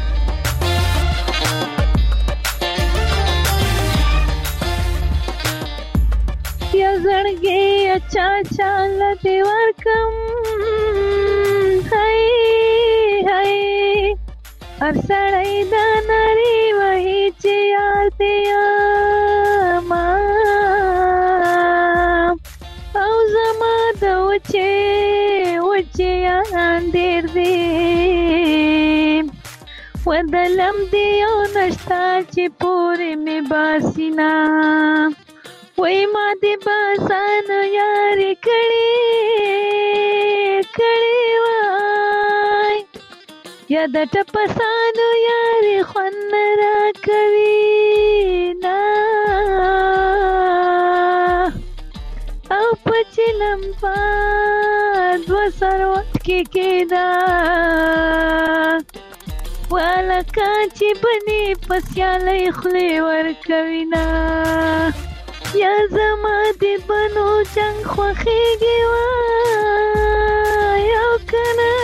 S9: یا زړګي اچھا چال دی ورکم هاي هاي هر سړی د نری وای چې یاد یا ما او زما د وچه وچه یان ډېر دی ودلم دی او نشتا چې پورې مې باسینا وای ما دې باسان یاري کړي کړي وای یا د ټپسانو یاري خوند را کوي نا او پچلم پاد وسروت کې کېدا والا کاچی بنی پسیالای خلی ورکوي نا یا زما دی بنو جنگ خوخیگی وای او کنا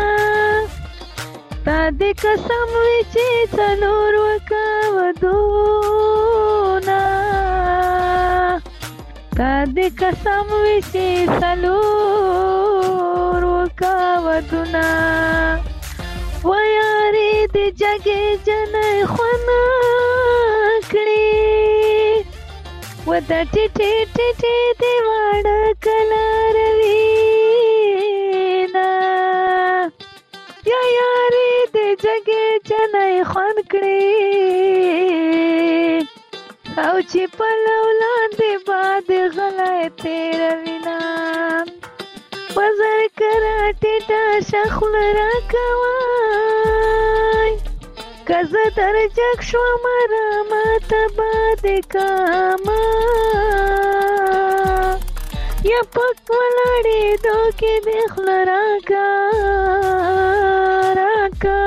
S9: تا دی قسم وی چی تنور وکا ودونا تا دی قسم وشي سلور وکاوتنا و یاري د جګې جنې خونه کړې و د ټټې ټټې دی واړه کلاروینا یا یاري د جګې جنې خونه کړې او چې په لولاندې باد غلای تیروینا وزر کرا ټیټه شخل را کوای کزه در جګ شو مرا ماته باد کاما یا پک ولاړې دوکې دې خوله راکا راکا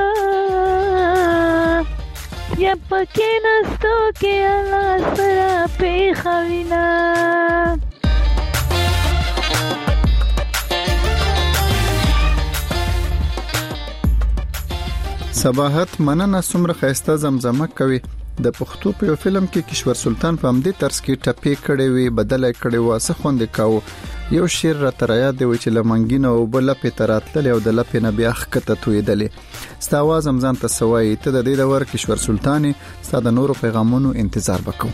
S9: یا پکې نستو کې الله سره پیښه وینا
S3: صباحت مننه څومره ښایسته زمزمه کوي د پښتو په یو فلم کې کشور سلطان په همدې طرز کې ټپې کړې وي بدلې کړې واسه خوند کاو یو شعر را تر یاد دی چې لمنګینه او بل په تراتل او د لپې نه بیا خکته تویدلې ستا आवाज زمزان ته سوای ته د دې دور کشور سلطاني ستا د نورو پیغامونو انتظار وکړو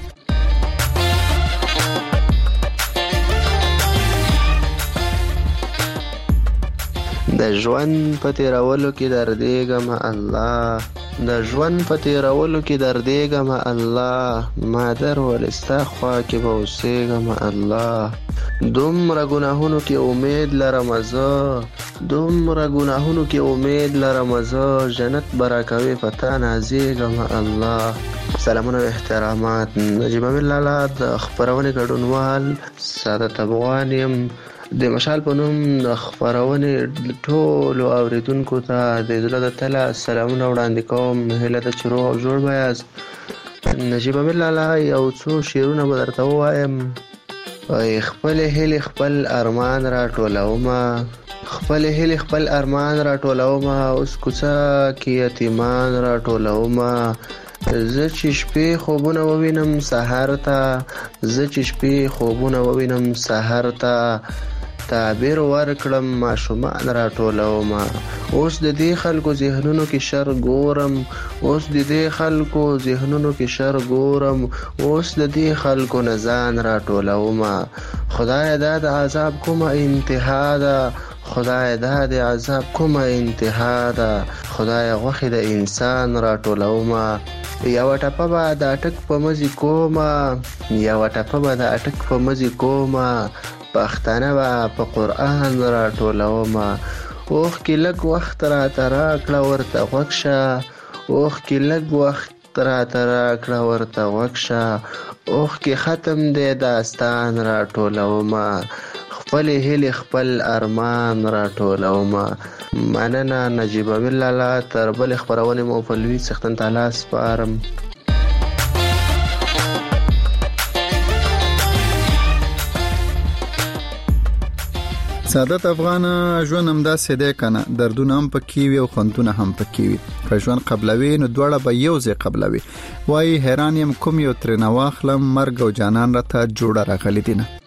S18: د ژوند په تیرولو کې دردېږم الله د ژوند په تیرولو کې دردېږم الله مادر ولستا خوا کې به اوسېږم الله دومره ګناهونو کې امید لرم زه دومره ګناهونو کې امید لرم زه جنت به راکوې په تا نازېږم الله سلامونه و احترامات نجیب امیر لالا د خپرونې ګډونوال سعادت افغان یم د مشال په نوم د خپرونې ټولو اوریدونکو ته د زړه د تله سلامونه وړاندې کوم هیله ده چې روغ او جوړ به یاست نجیب امیر لالا یو څو شعرونه به درته ووایم خپلې هیلې خپل ارمان راټولومه خپلې هیلې خپل ارمان راټولومه اوس کوڅه کې یتیمان راټولومه زه چې شپې خوبونه ووینم سحر ته زه چې شپې خوبونه ووینم سحر ته تعبیر ورکړم ماشومان راټولوم اوس د دې خلکو ذهنونو کې شر ګورم اوس د دې خلکو ذهنونو کې شر ګورم اوس د دې خلکو نزان راټولوم خدای دا د عذاب کومه انتها ده خدای دا د عذاب کومه انتها ده خدای غوښې د انسان راټولوم یو ټپه به د اټک په مزي کومه یو ټپه به د اټک په مزي کومه پښتانه به په قرآن راټولوم اوخ کې لږ وخت راته راکړه ورته غوږ شه اوخ کې لږ وخت راته راکړه ورته غوږ شه اوخ کې ختم دی داستان راټولوم خپلې هیلې خپل ارمان راټولوم مننه نجیب امیر لالا تر بلې خپرونې مو په لوی څښتن تعالی سپارم
S3: سعادت افغان ژوند هم داسې دی کنه دردونه هم پکې وي او خوندونه هم پکې وي که ژوند قبلوي نو دواړه به یو ځای قبلوي وایي حیران یم کوم یو ترې واخلم مرګ او جانان راته جوړه راغلی دي نه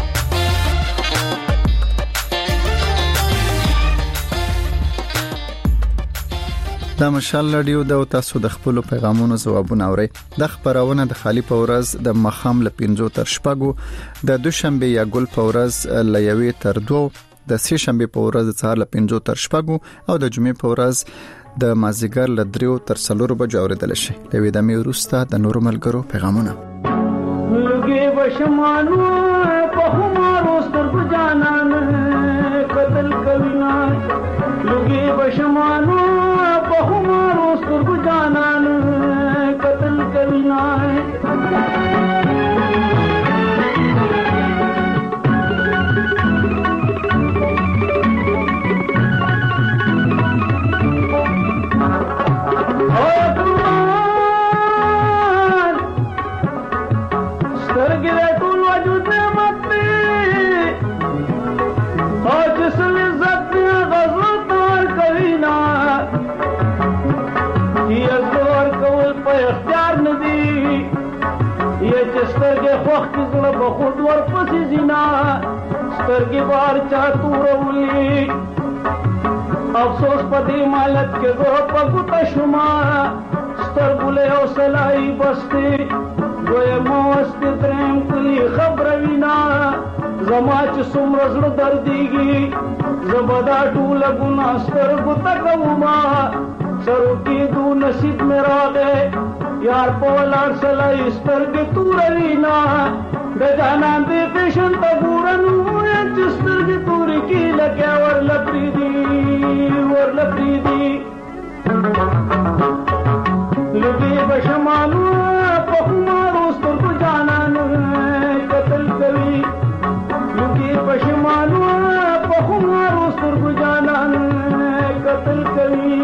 S3: دا مشال رادیو د تاسو د خپل پیغامونو جوابونه اوري د خبرونه د خالی په ورځ د مخام ل پنځو تر شپږو د دوشنبه یا ګل په ورځ ل یوې تر دوه د سې شنبه په ورځ د څار ل پنځو تر شپږو او د جمعې په ورځ د مازیګر ل دریو تر څلورو بجو اوریدل شي د ویدمې وروسته د نور ملګرو پیغامونه
S19: لګي وشمانو په همارو سترګو جانان قتل کوینا لګي وشمانو په همارو سترګو جانان قتل کوینا یا چې سترګې خوښ کړي زړه به خود ورپسې ځینا سترګې بار چا تورولي افسوس په دې مالت کې زه په ګوته شوما سترګو له حوصله‌ای بستې دویم وستې درېیم کلي خبره وینا زما چې څومره زړه دردېږي زه به دا ټوله ګناه سترګو ته کوما سرو کېدو نصیب مې راغی یار په ولاړ سلای سترګې توروینا د جانان دې فیشن ته ګوره نو یم چې سترګې تورې کي لکه ورله پرېږدي ورله پرېږدي لږې به شمالو په خمارو سترګو جانان قتل کوي لږې به شمالو په خمارو سترګو جانان قتل کوي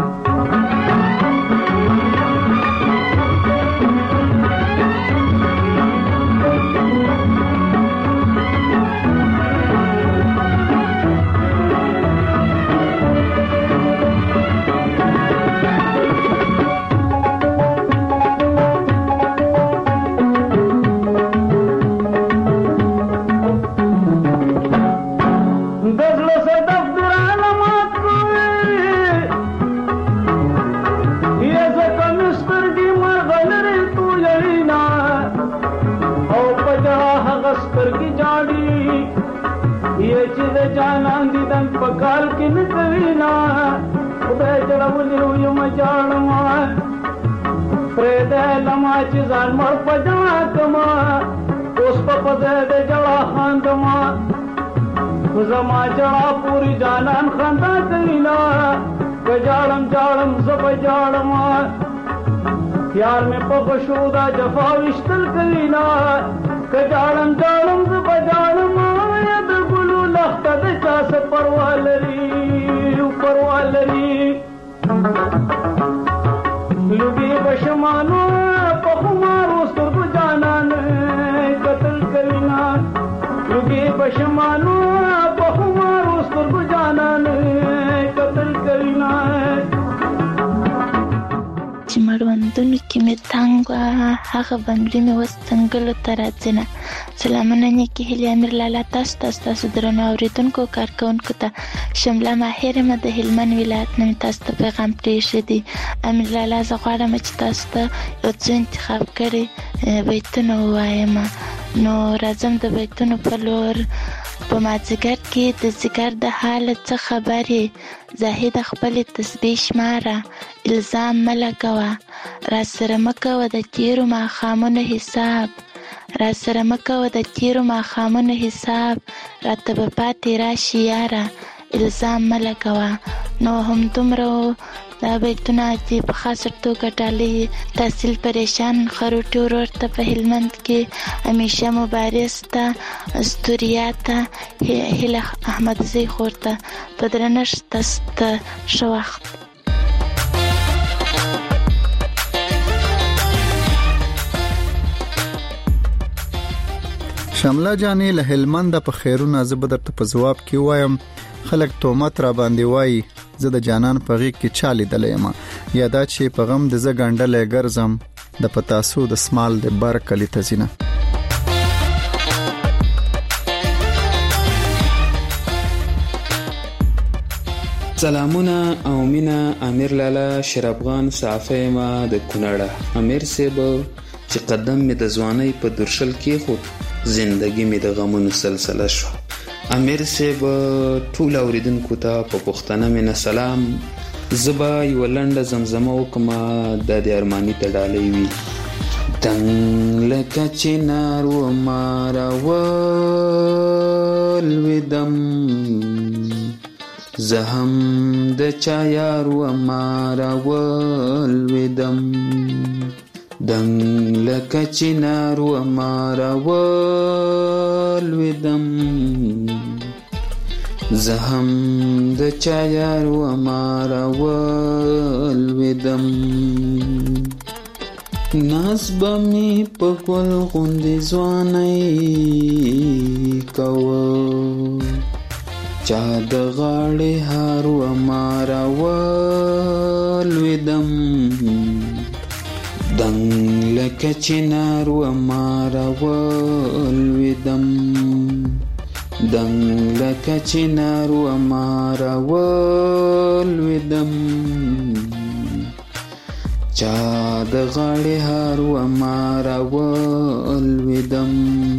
S19: جانان دیدن پکال کې نه کوي نا خدای جوړولې یم جانما پرې دې لما چې ځان مړ پجا کما اوس په پدې دې جوړا خاندما زما جړا پوری جانان خندا کوي نا گجاړم جاړم زب جاړم یار مې په بشودا جفا وشتل کوي نا گجاړم جاړم زب جاړم لخته د چا څه پروا لري پروا لري لږې به شمالو په خمارو سترګو جانان قتل کوي نا لږې به شمالو په خمارو سترګو جانان قتل کوي نا
S20: چې مړوندونو کې مې تنګ وه هغه بنګلې مې اوس څنګلو ته راځي نه سلامونه نیکې هیلې امیر لالا تاسو ته ستاسو درنو اورېدونکو کارکوونکو ته شمله ماهر یم د هلمند ولایت نه مې تاسو ته پیغام پرېښی دی امیر لالا زه غواړم چې تاسو ته یو څو انتخاب کړي بیتونه ووایم نو راځم د بیتونو په لور په مازدیګر کې د ځیګر د حالت څه خبرې زاهده خپلې تسبیح شماره الزام مه لګوه راسره مه کوه د تېرو ماښامونو حساب را سره مکوه د تیرو ماښامونو حساب راته به پاتې راشي یاره الزام مه لګوه نو همدومره دا بیتونه چې په خاصه توګه ډالۍ تحصیل پریشان خروټي ورور ته په هلمند کې همیشه مبارز ته استوریا ته هیله احمدزی خور ته په درنښت تاسو ته ښه وخت
S3: شمله جانې له هلمند په خیرونه زه به درته په ځواب کې وایم خلک تهمت را باندې وایي زه د جانان په غېږ کې چا لیدلی یم یا دا چې په غم د زه ګنډلی ګرځم د پتاسو د سمال د بر کلي ته ځینه
S21: سلامونه او مینا امیر لالا شرابغان صافه ما د کونړه امیر صاحب چې قدم می د ځوانۍ په درشل کې خو زندگی می د غمونو سلسله شو امیر صاحب ټول اوریدونکو ته په پښتنه مینه سلام زبا یو لنډه زمزمه وکما د دې ارمانی ته ډالۍ وی دنګ لکه چنار و مارول ودم زهم د چا یار و مارول ودم دنګ لکه چنار و مارول ودم زهم د چا یار و مارول ودم ناز بمی په ګل غوندې ځوانۍ کوه چا د غاړې هار و مارول ودم دنګ لکه چنار و مارا ولویدم دنګ لکه چنار و مارا ولویدم چا د غاړې هار و مارا ولویدم.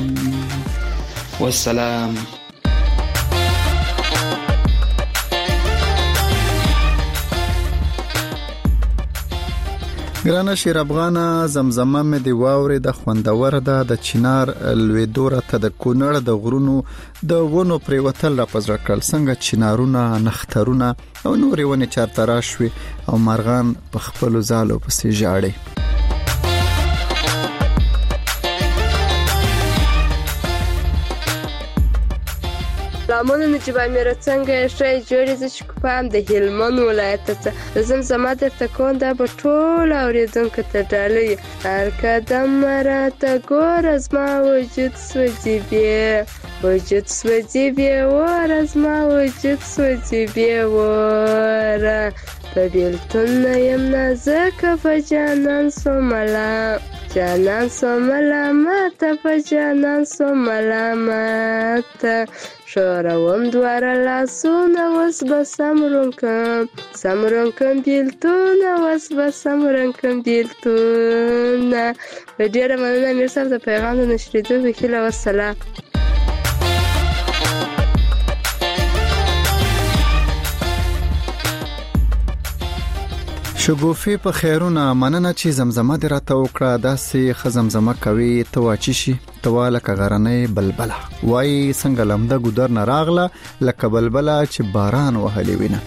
S21: والسلام.
S3: ګرانه شیر افغانه زمزمه مې دی واورې د خوندور ده د چنار لویدوره ته د کونړ د غرونو د ونو پریوتل را پزړه کړل څنګه چنارونه نخترونه او نورې ونې چارته راشوي او مرغان په خپل ځالو پسې ژاړي.
S2: سلامونه نجیب امیر څنګه ښه جوړې زه چې کوپام د هلمند ولایت څخه زمزمه درته کوم دا به ټول اورېدونکو ته ډالۍ هر قدم راته ګوره زما وجود سوځي بې وجود سوځي بې وره زما وجود سوځي بې وره په بیلتون نه یم نه ځکه په جانان سومله جانان سومله ماته په جانان سومله ماته شوروم دواره لاسونه اوس به سمرون کم سمرون کم بیلتونه اوس به سمرون کم بیلتونه. ډېره مننه امیر صاحب د پیغام د نشرېدو په هیله. والسلام.
S3: شګوفي په خیرونه مننه چې زمزمه دې راته وکړه داسې ښه زمزمه کوي ته واچی شي ته وا لکه غرنۍ بلبله وایي څنګه لمده ګودر نه راغله لکه بلبله چې باران وهلی وینه.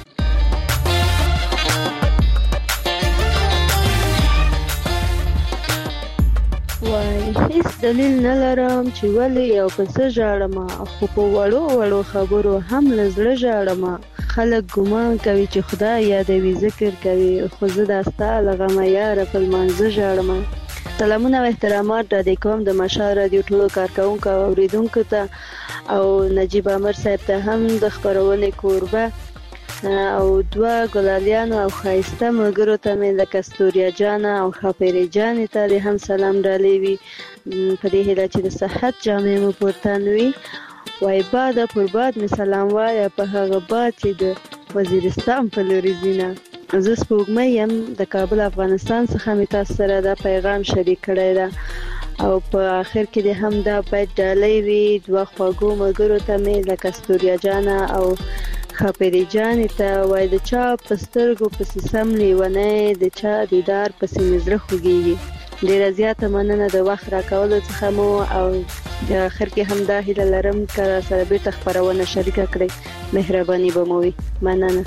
S22: وای هیڅ دلیل نه لرم چې ولې یو پسه ژاړم خو په وړو وړو خبرو هم له زړه ژاړم. خلک ګمان کوي چې خدای یادوي ذکر کوي خو زه دا ستا له غمه یاره په لمانځه ژاړم. سلامونه او احترامات را دې کوم د مشال رادیو ټولو کارکوونکو او اورېدونکو ته او نجیب امیر صاحب ته هم د خپرونې کوربه او دوه ګلالیانو او ښایسته ملګرو ته مې لکه ستوریا جانه او ښاپیرې جانې ته دې هم سلام ډالۍ وي په دې هیله چې د صحت جامې مو پورتن وي. وای باده پر باد می سلام وایه په هغه باد چې د وزیرستان په لوري ځینه. زه سپوږمۍ یم د کابل افغانستان څخه مې تاسو سره دا پیغام شریک کړی ده او په آخر کې دې هم دا باید ډالۍ وي دوه خواږو ملګرو ته مې لکه ستوریا جانه او ښاپیرې جانې ته. وای د چا په سترګو پسې سم لیونی د چا دیدار پسې مې زړه خوږېږي. ډیره زیاته مننه د وخت راکولو څخه مو او د آخر کې هم دا هیله لرم که سره بیرته خپرونه شریکه کړئ مهرباني به مو وي. مننه.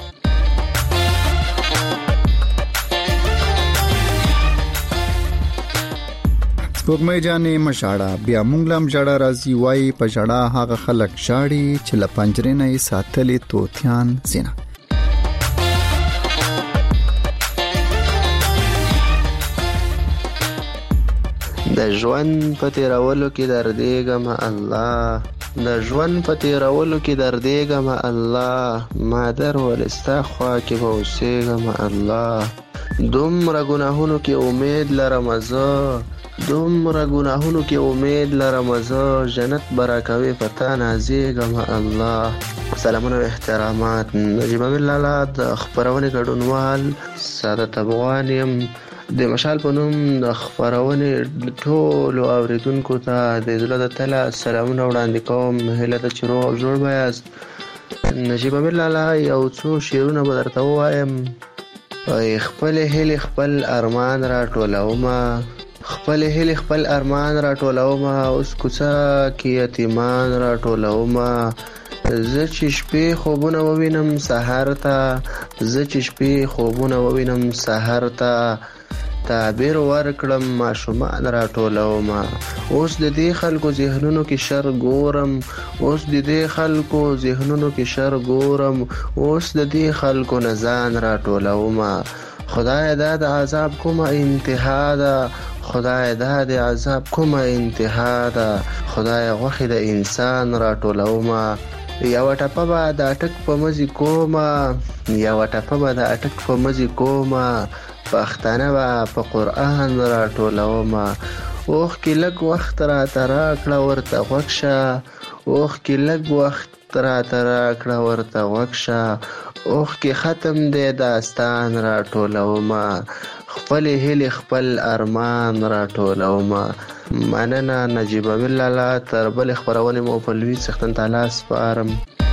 S3: سپوږمۍ جانې مشاړه بیا مونږ لم جړه راځي وای په جړه هغه خلک شاړي چې له پنجرې نه یې ساتلې توتیان زینه.
S18: د ژوند په تیرولو کې دردېږم الله د ژوند په تیرولو کې دردېږم الله مادر ولستا خوا کې به اوسېږم الله دومره ګناهونو کې امید لرم زه دومره ګناهونو کې امید لرم زه جنت به راکوې په تا نازېږم الله. سلامونه او احترامات نجیب امیر لالا د خپرونې ګډونوال سعادت افغان یم د مشال په نوم د خپرونې ټولو اورېدونکو ته د زړه د تله سلامونه وړاندې کوم هیله ده چې روغ او جوړ به یاست. نجیب امیر لالا یو څو شعرونه به درته ووایم. خپلې هیلې خپل ارمان راټولومه خپلې هیلې خپل ارمان راټولومه اوس کوڅه کې یتیمان راټولومه زه چې شپې خوبونه ووینم سحر ته زه چې شپې خوبونه ووینم سحر ته تعبیر ورکړم ماشومان راټولومه اوس د دې خلکو ذهنونو کې شر ګورم اوس د دې خلکو ذهنونو کې شر ګورم اوس د دې خلکو نه ځان راټولومه خدای دا د عذاب کومه انتها ده خدای دا د عذاب کومه انتها ده خدای غوښې د انسان راټولومه یو ټپه به د اټک په مزي کومه یو ټپه به د اټک په مزي کومه پښتانه به په قرآن راټولومه اوخ کې لږ وخت راته راکړه ورته غوږ شه اوخ کې لږ وخت راته راکړه ورته غوږ شه اوخ کې ختم دی داستان راټولومه خپلې هیلې خپل ارمان راټولومه. مننه. نجیب امیر لالا تر بلې خپرونې مو په لوی څښتن تعالی سپارم.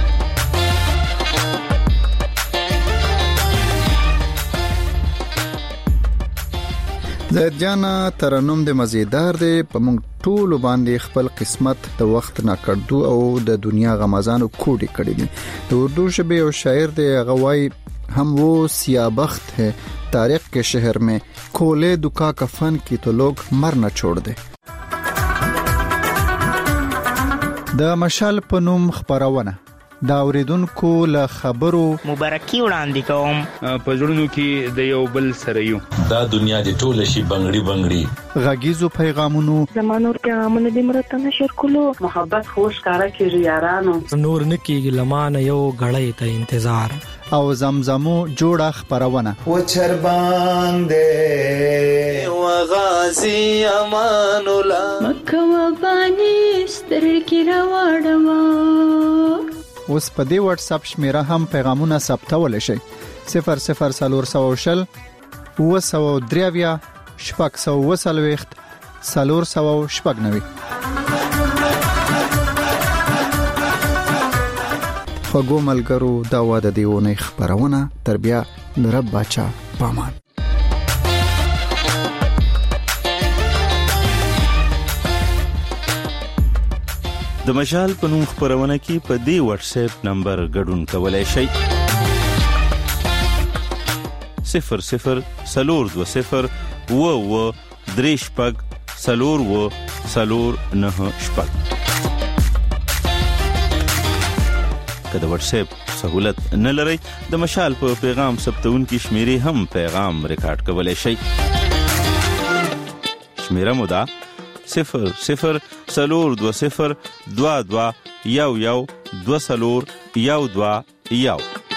S3: زید جانا ترنم د مزیدار دی په مونږ ټول باندې خپل قسمت د وخت نه کړدو او د دنیا غمازانو کوډي کړی دي. د اردو ژبه او شاعر دی غوای हम वो सियाबख्त है तारीख के शहर में खोले दुका कफन की तो लोग मर न छोड़ दे. د مشال پنوم خبرونه دا اوریدونکو له خبرو
S1: مبارکي وړاندې کوم
S4: په ژوندونو کې د یو بل سره یو دا دنیا د ټول شي بنگړي بنگړي
S3: غږیزو پیغامونو
S23: زمانور پیغامونه د مرته نشر کولو
S24: محبت خوش کارا کیږي یارانو
S25: نور نکیږي لمانه یو غړې ته انتظار
S3: او زمزمو جوړه خبرونه
S14: و چرباندې و غازی امان الله
S26: مکه و بانی سترګې راوړم.
S3: اوس په دې واتس اپ شمیره هم پیغامونه ثبتول شي صفر صفر سلور سو شل و سو دریویا شپږ سو وسلويخت سلور سو شپږ نوي. خوږو ملګرو دا واده دیونه خبرونه تربیه د رب بچا پامان.
S27: د مشال په نوم خبرونه کې په دې واتس اپ نمبر ګډون کولای شئ صفر صفر سلور دو صفر و و دریش پګ سلور و سلور نه شپږ. که د واتس اپ سہولت نه لرئ د مشال په پیغام ثبتون کې شمیرې هم پیغام ریکارډ کولای شئ. شمیره مو ده صفر صفر سلور دو صفر دوا دوا یو یو دو سلور یو دوا یو.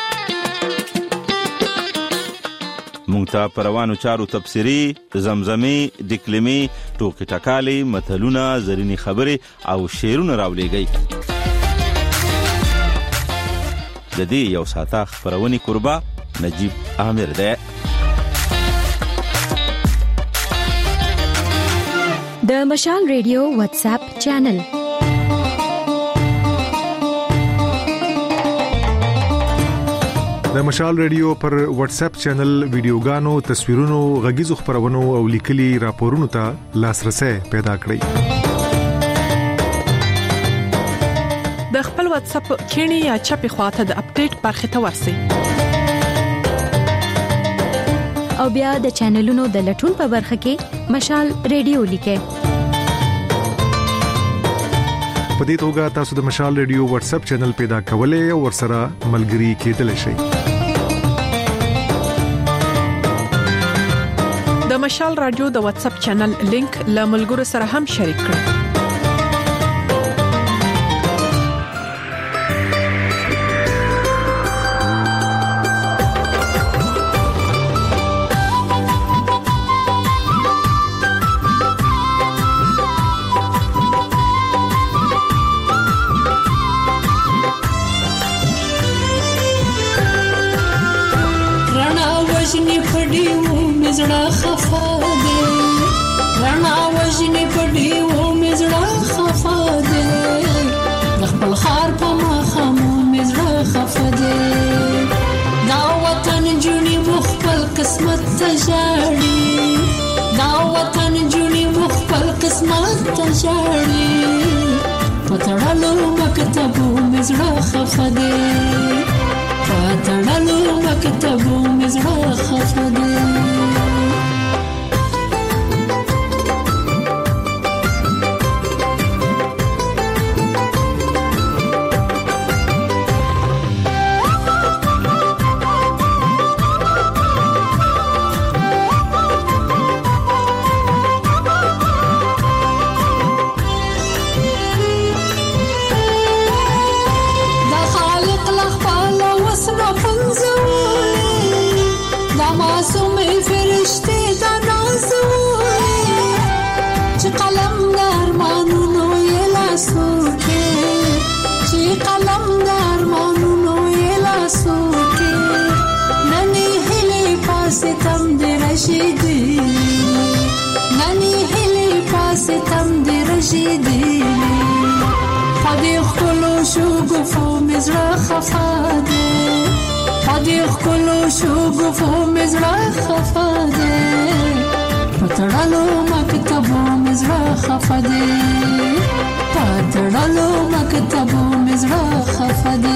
S27: مونږ ته پروانو چارو تبصری زمزمې دکلمې ټوکې ټکالې متلونه زرینی خبرې او شعرونه راولېږئ. د دې یو ساعته خبرونې قربا نجیب امیر دی.
S28: د مشال ریډیو واتس اپ چینل
S29: د مشال ریډیو پر واتس اپ چینل ویډیوګانو تصویرونو غږیزو خبرونو او لیکلي راپورونو ته لاسرسي پیدا کړئ.
S30: د خپل واتس اپ کینی یا چپی خواته د اپډیټ برخه ته ورسئ
S28: او بیا د چینلونو د لټون په برخه کې مشال ریډیو لیکئ.
S29: په دې توګه تاسو د مشال ریډیو واتس اپ چینل پیدا کولای او ورسره ملګري کېدلی شئ.
S30: د مشال رادیو د واتس اپ چینل لینک له ملګرو سره هم شریک کړئ.
S31: معصوم فرشته
S5: ارمانونو یې لاسو کې چې قلم د ارمانونو یې لاسو کې نني هلي پاسې تم دې رشیدي نني هلي پاسې تم دې رشیدي پدې خلو شو ګفو مزرا خفا دې پدې خلو شو ګفو مزرا خفا دې پتړلو مکتبو مزرا خفا دې پتړلو مکتبو مزرا خفا دې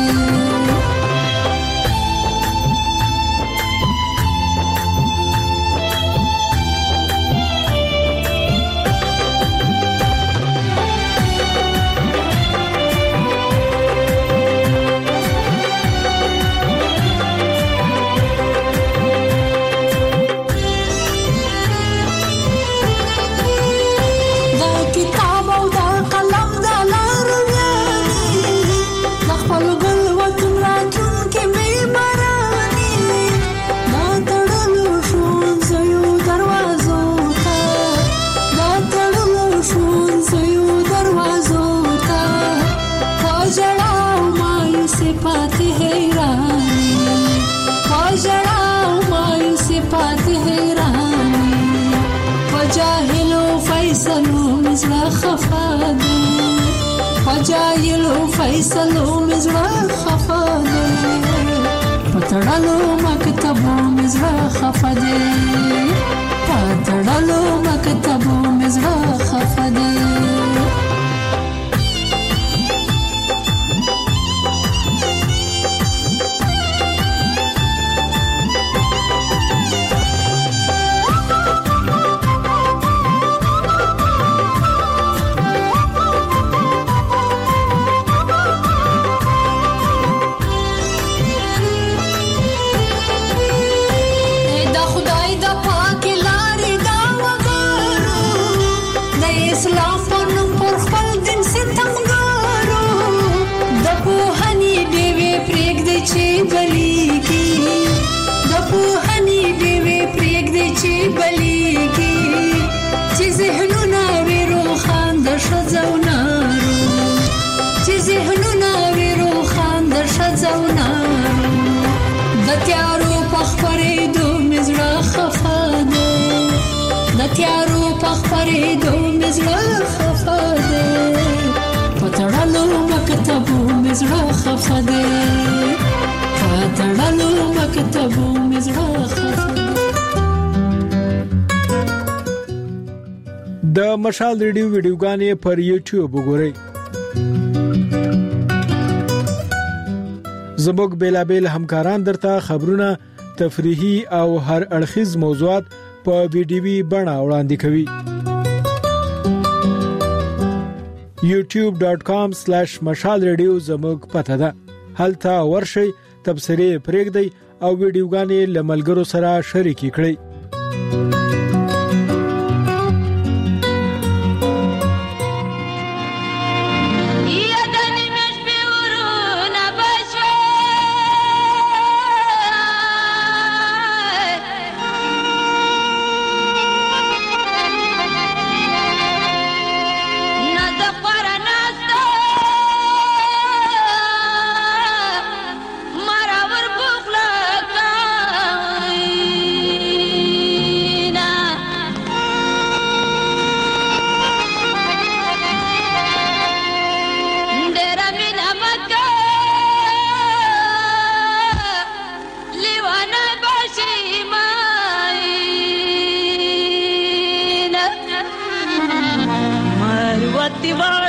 S5: جايلو فيصلو مزرا خفادي پتړلو مکتبو مزرا خفادي پتړلو مکتبو مزرا خفادي تیارو پخپرې دو مزړه خفه ده پتړلو مکتبو مزړه خفه ده پتړلو مکتبو مزړه خفه ده.
S6: د مشال ریډیو ویډیوګانې پر یوټیوب وګورئ. زموږ بیلابل همکاران درته خبرونه، تفریحي او هر اړخیز موضوعات په ویډیوي بڼه وړاندې کوي. یوټیوب ډاٹ کام سلیش مشال ریډیو زموږ پته ده. هلته ورشئ، تبصرې پرېږدئ او ویډیوګانې له ملګرو سره شریکې کړئ.
S9: Marwati